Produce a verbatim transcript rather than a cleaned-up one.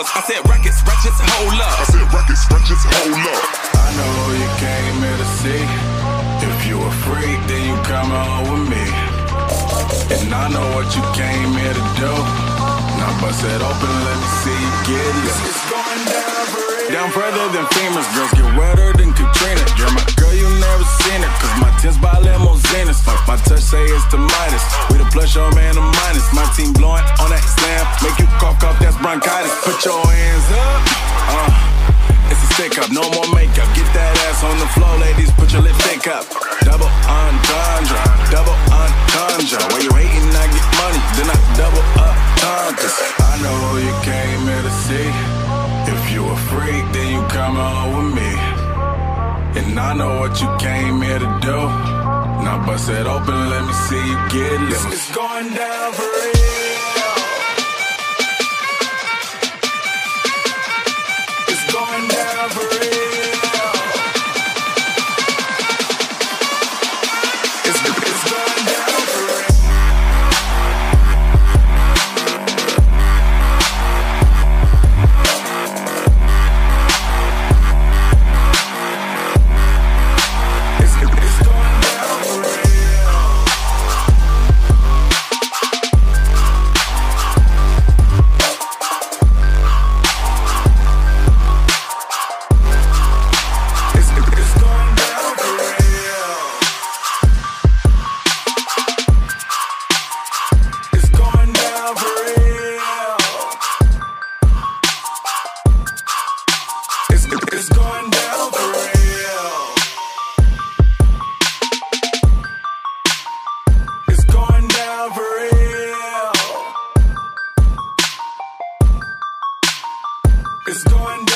numbers. I said rackets, ratchets, hold up. I said rackets, ratchets, hold up. I know you came here to see. If you a freak, then you come on with me. And I know what you came here to do. Now bust it open, let me see you get it. It's going down for real. Down further than famous, girls get wetter than Katrina. You're my girl, you never seen it, cause my tins by limousines. My touch say it's the Midas. We the plus your man, the minus. My team blowing on that slam. Make you cough, cough, that's bronchitis. Put your hands up. Uh, it's a stick up, no more makeup. Get that ass on the floor, ladies, put your lipstick up. Double entendre, double entendre. While you hating, I get money, then I double up tundras. I know who you came here to see. If you a freak, then you come on with me. And I know what you came here to do. Now bust it open, let me see you get loose. It's going down for real. It's going down for real. It's, it's going down for real. It's going down for real. It's going down for real. It's going down.